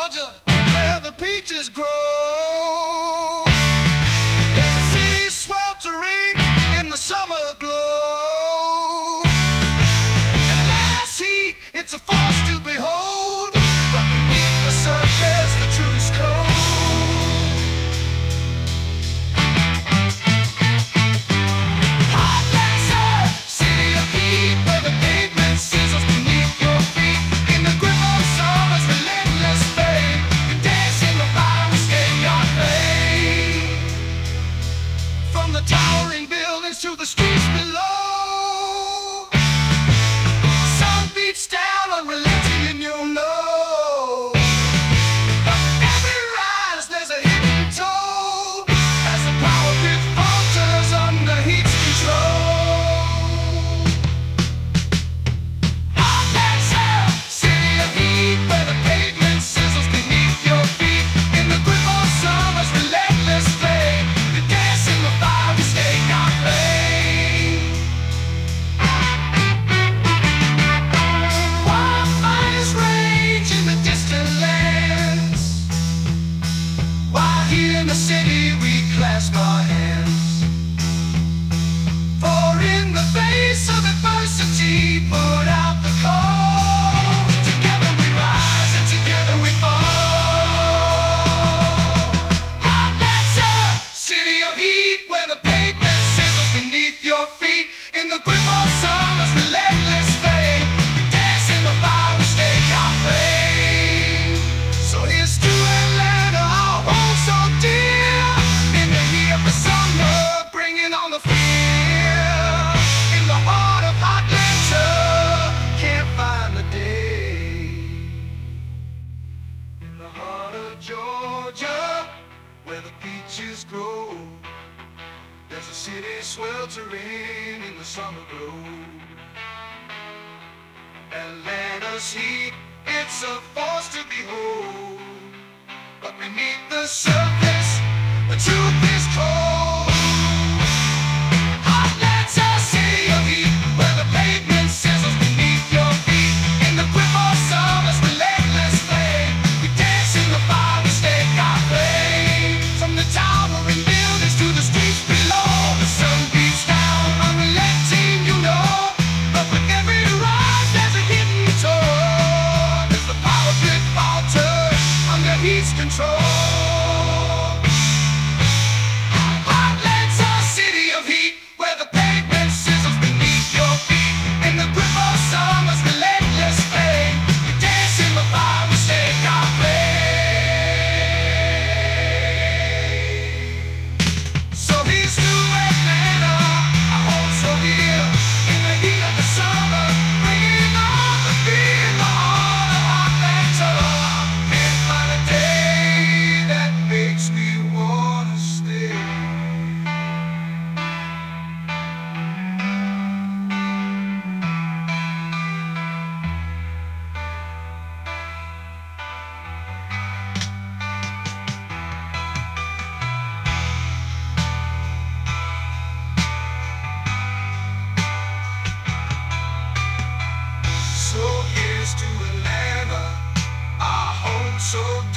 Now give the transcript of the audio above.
Georgia, where the peaches grow. There's a sea sweltering in the summer glow. Atlanta's heat, it's a force to behold, but beneath the surface, the truth is cold. Towering buildings to the streets below. Sun beats down unrelenting and you'll know. But for every rise there's a hidden toll, as the power grid falters under heat's control. Atlanta, city of heat, where the pavement sizzles beneath your feet. In the grip of summer's relentless flame, you dance in the fire. In the city we clasp our hands, for in the face of adversity put out the call. Together we rise and together we fall. Atlanta, city of heat, where the pavement sizzles beneath your feet. In the grip of summer's relentless flame, we dance in the fire, we stake our claim. So here's to Atlanta, our home so dear. In the heat of the summer, bringing on the fear. In the heart of Atlanta, can't find the day. In the heart of Georgia, where the peaches grow, there's a city sweltering in the summer glow. Atlanta's heat, it's a force to behold, but beneath the surface, the truth is cold. Atlanta, city of heat, where the pavement sizzles beneath your feet. In the grip of summer's relentless flame, we dance in the fire, we stake our claim. From the towering buildings to the streets below, the sun beats down unrelenting, you know. But with every rise, there's a hidden toll, as the power grid falters under heat's control. Atlanta, city of heat, where the pavement sizzles beneath your feet. In the grip of summer's relentless flame, we dance in the fire, we stake our claim. So here's to Atlanta, our home so dear. In the heat of the summer, bringing on the fear. In the heart of Atlanta, can't find a day that makes me wanna stay. So here's to Atlanta, our home so